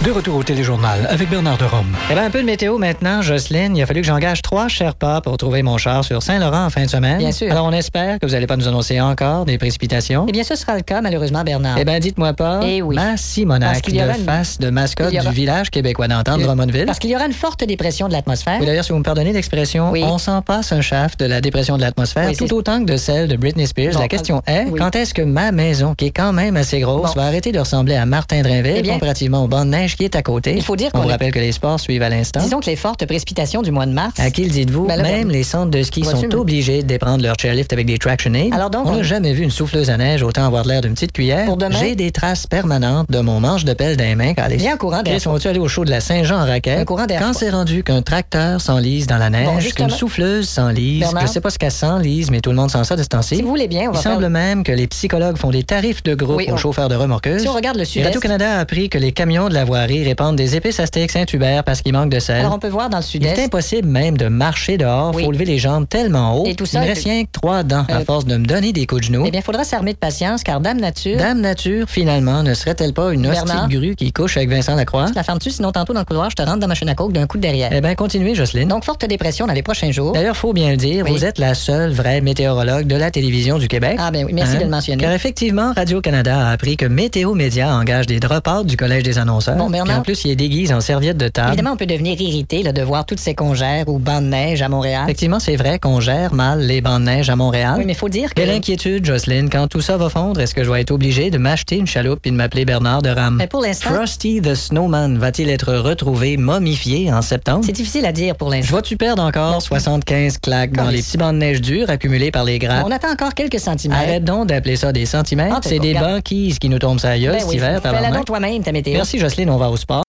De retour au téléjournal avec Bernard de Rome. Eh bien, un peu de météo maintenant, Jocelyne. Il a fallu que j'engage 3 Sherpas pour trouver mon char sur Saint-Laurent en fin de semaine. Bien sûr. Alors, on espère que vous n'allez pas nous annoncer encore des précipitations. Eh bien, ce sera le cas, malheureusement, Bernard. Eh bien, dites-moi pas, Eh oui. ma Simonac, Parce qu'il y aura de une- face de mascotte du village québécois d'entendre Drummondville. Parce qu'il y aura une forte dépression de l'atmosphère. Oui, d'ailleurs, si vous me pardonnez l'expression, Oui. on s'en passe un shaft de la dépression de l'atmosphère Oui, tout c'est- autant que de celle de Britney Spears. Bon, La question est, oui. quand est-ce que ma maison, qui est quand même assez grosse, Bon. va arrêter de ressembler à Martin Drainville Eh bien- comparativement au banc de neige qui est à côté? Il faut dire On qu'on vous est- rappelle que les sports suivent à l'instant. Disons que les fortes précipitations du mois de mars. À qui le dites-vous? Ben là, Même ben, les centres de ski vois-tu, sont mais- obligés de déprendre leur chairlift avec des traction aids. Alors donc, on n'a on- jamais vu une souffleuse à neige autant avoir l'air d'une petite cuillère. Pour demain? J'ai des traces permanentes de mon manche de pelle dans les mains. Viens un courant d'air Chris, on va-tu aller au show de la Saint-Jean en raquette? Un courant d'air Quand froid. c'est rendu qu'un tracteur s'enlise dans la neige, Bon, justement- qu'une souffleuse s'enlise, Bernard? je sais pas ce qu'elle s'enlise, mais tout le monde sent ça de ce temps-ci. Si vous voulez bien, on Il va faire... semble même que les psychologues font des tarifs de groupe Oui, aux on- chauffeurs de remorqueuses. Si on regarde le Et sud-est... Radio-Canada a appris que les camions de la voirie répandent des épices Astérix Saint-Hubert parce qu'il manque de sel. Alors, on peut voir dans le Il est sud-est... impossible même de marcher dehors. Oui. Faut lever les jambes tellement haut. Et tout ça, Il me reste rien que 3 dents à Euh, force de me donner des coups de genoux. Eh bien, il faudra s'armer de patience, car Dame Nature... Dame Nature, finalement, ne serait-elle pas une hostie Bernard? de grue qui couche avec Vincent Lacroix? La fermes-tu, sinon tantôt dans le couloir, je te rentre dans ma chaîne à coke d'un coup de derrière. Eh bien, continuez, Jocelyne. Donc, forte dépression dans les prochains jours. D'ailleurs, faut bien le dire, Oui. vous êtes la seule vraie météorologue de la télévision du Québec. Ah ben oui, merci de le mentionner. Car effectivement, Radio-Canada a appris que Météo Média engage des drop-outs du Collège des annonceurs. Bon, Bernard? Puis en plus, il est déguisé en serviette de table. Évidemment, on peut devenir irrité là, de voir toutes ces congères ou bancs de neige à Montréal. Effectivement, c'est vrai qu'on gère mal les bancs de neige à Montréal. Oui, mais il faut dire que... Quelle inquiétude, Jocelyne. Quand tout ça va fondre, est-ce que je vais être obligé de m'acheter une chaloupe et de m'appeler Bernard de Rame? Mais pour l'instant, Frosty the Snowman va-t-il être retrouvé momifié en septembre? c'est difficile à dire pour l'instant. Vas-tu perdre encore 75 claques dans les petits bancs de neige durs accumulés par les grappes? On attend encore quelques centimètres. Arrête donc d'appeler ça des centimètres. Ah, t'es C'est pas des regarde. banquises qui nous tombent sur la gueule Ben cet oui, hiver, fais-la tabarnak. donc toi-même, ta météo. Merci, Jocelyne. On va au sport.